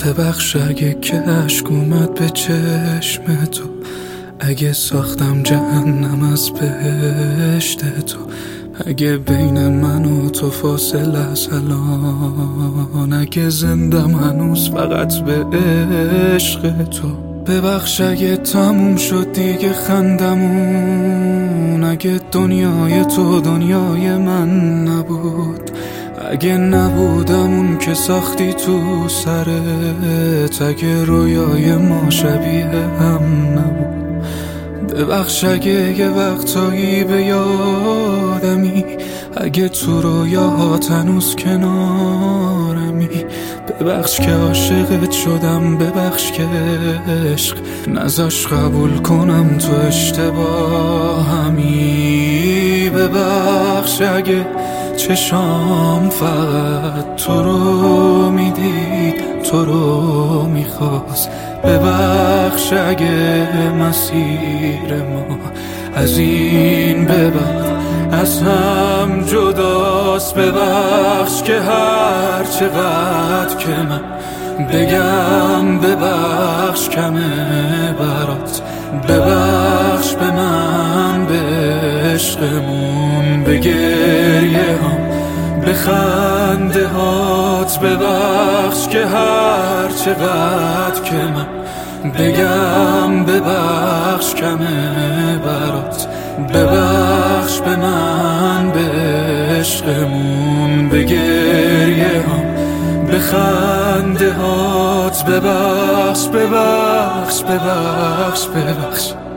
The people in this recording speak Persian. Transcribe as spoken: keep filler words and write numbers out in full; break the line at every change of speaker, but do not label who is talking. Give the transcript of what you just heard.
ببخش اگه که عشق اومد به چشم تو، اگه ساختم جهنم از بهشت تو، اگه بین من و تو فاصله از الان، اگه زندم هنوز فقط به عشق تو. ببخش اگه تموم شد دیگه خندمون، اگه دنیای تو دنیای من نبود، اگه نبودم اون که ساختی تو سرت، اگه رویای ما شبیه هم نبود. ببخش اگه یه وقتایی به یادمی، اگه تو رویاهات هنوز کنارمی. ببخش که عاشقت شدم، ببخش که عشق نذاش قبول کنم تو اشتباهمی. ببخش اگه چشام فقط تو رو میدید، تو رو میخواست. ببخش اگه مسیر ما از این به بعد از هم جداست. ببخش که هر چقدر که من بگم ببخش کمه برات. ببخش به من، به عشقمون، به گریه هم، به خنده هات. ببخش که هر چقدر که من بگم ببخش کمه برات. ببخش به من، به عشقمون، به گریه هم، به خنده هات. ببخش ببخش ببخش ببخش